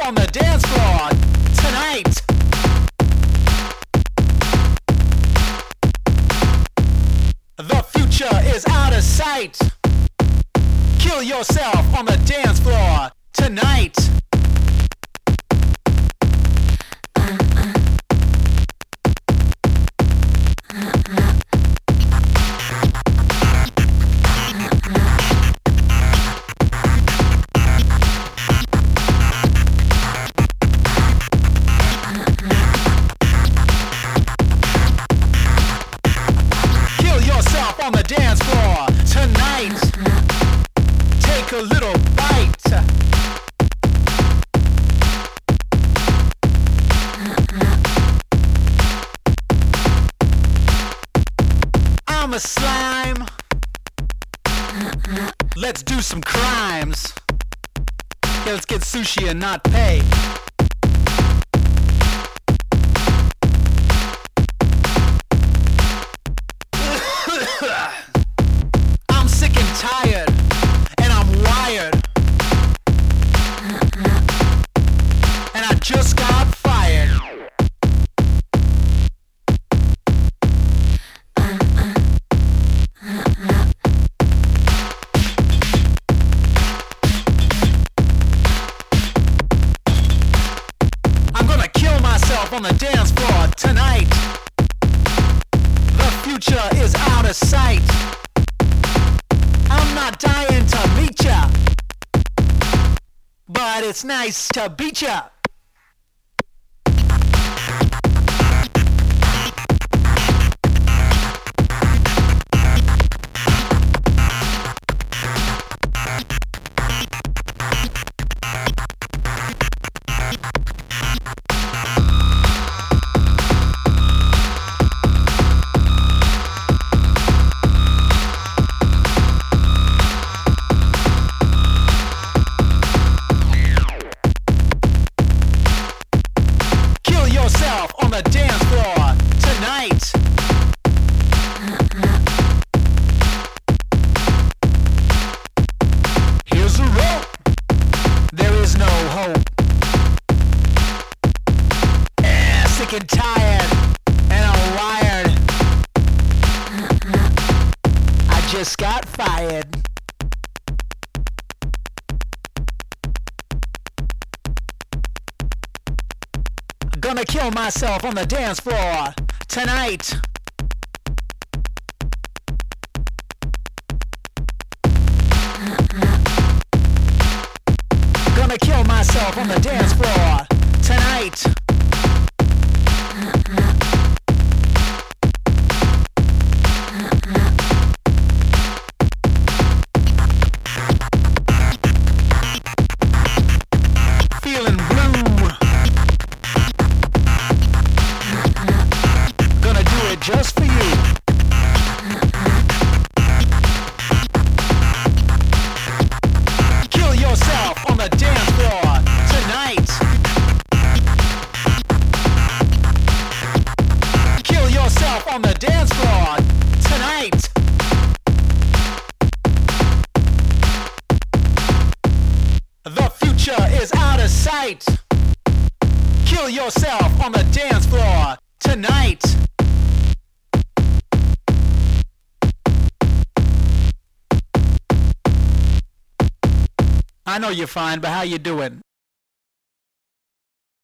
on the dance floor tonight. The future is out of sight. Kill yourself on the dance floor tonight. On the dance floor tonight. Take a little bite. I'm a slime. Let's do some crimes. Yeah, let's get sushi and not pay. I'm sick and tired, and I'm wired, and I just got fired. I'm gonna kill myself on the dance floor tonight. The future is out of sight. I'm not dying to meet ya, but it's nice to beat ya. On the dance floor tonight. Here's a rope. There is no hope. Sick and tired, and I'm wired. I just got fired. Gonna kill myself on the dance floor tonight. Gonna kill myself on the dance floor tonight. Feeling blue. Just for you. Kill yourself on the dance floor tonight. Kill yourself on the dance floor tonight. The future is out of sight. Kill yourself on the dance floor tonight. I know you're fine, but how you doing?